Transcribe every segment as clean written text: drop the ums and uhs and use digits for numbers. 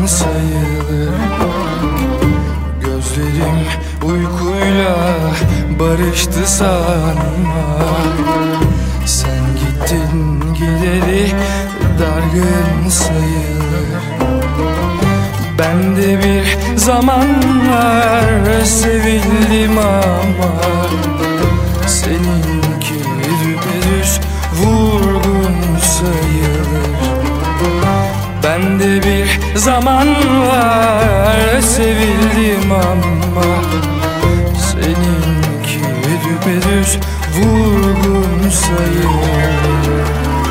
sayılır. Gözlerim uykuyla barıştı sanma. Sen gittin gideri dargın sayılır. Ben de bir zamanlar sevildim ama seninki düpedüz vurgun sayılır. Ben de bir zamanlar sevildim ama seninki düpedüz vurgun sayılır.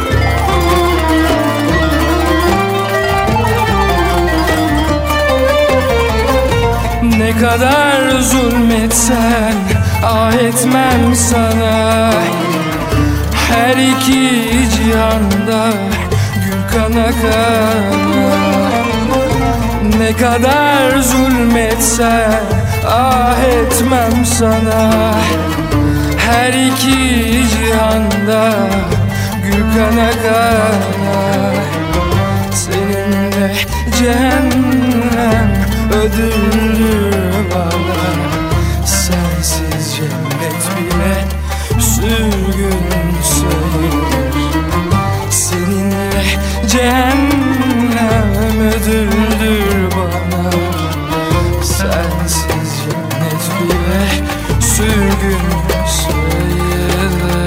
Ne kadar zulmetsen ah etmem sana. Her iki cihanda gül kana kana. Ne kadar zulmetsen ah etmem sana. Her iki cihanda gül kana kana. Seninle cehennem ödüllü bana. Sensiz cennet bile sürgün sayılır. Seninle cehennem ödüldür bana. Sensiz cennet bile sürgün sayılır.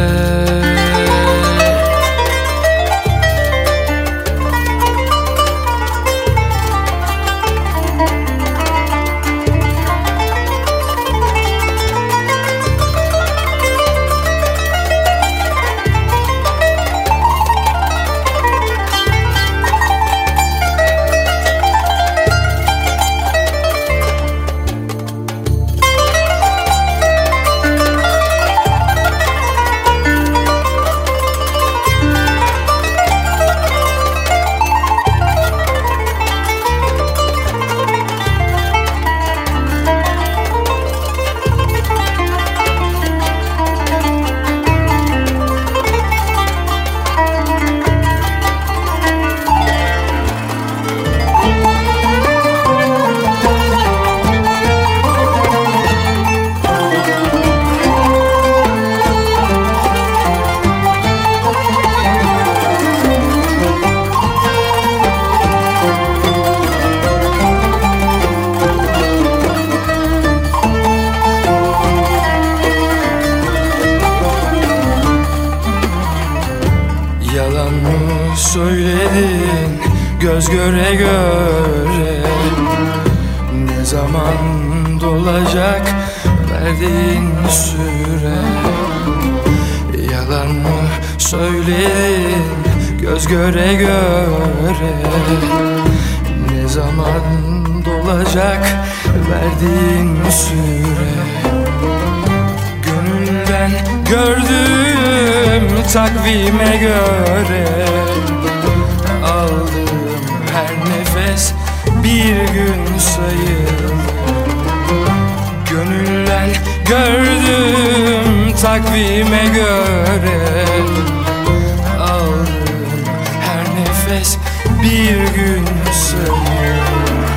Yalan mı söyledin göz göre göre? Ne zaman dolacak verdiğin süre? Yalan mı söyledin göz göre göre? Ne zaman dolacak verdiğin süre? Gönülden gördüğüm takvime göre aldığım her nefes bir gün sayılır. Gönülden gördüğüm takvime göre aldığım her nefes bir gün sayılır.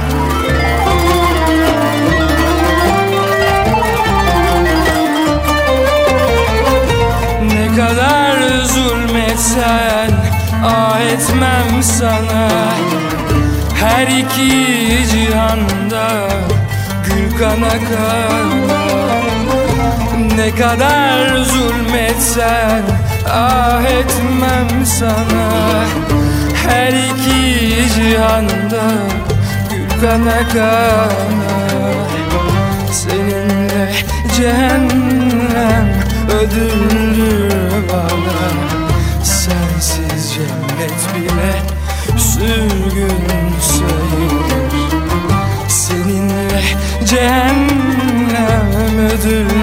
Ne kadar zulmetsen ah etmem sana. Her iki cihanda gül kana kana. Ne kadar zulmetsen ah etmem sana. Her iki cihanda gül kana kana. Seninle cehennem ödüllü bana. Sensiz cennet bile sürgün sayılır. Seninle cehennem ödüllü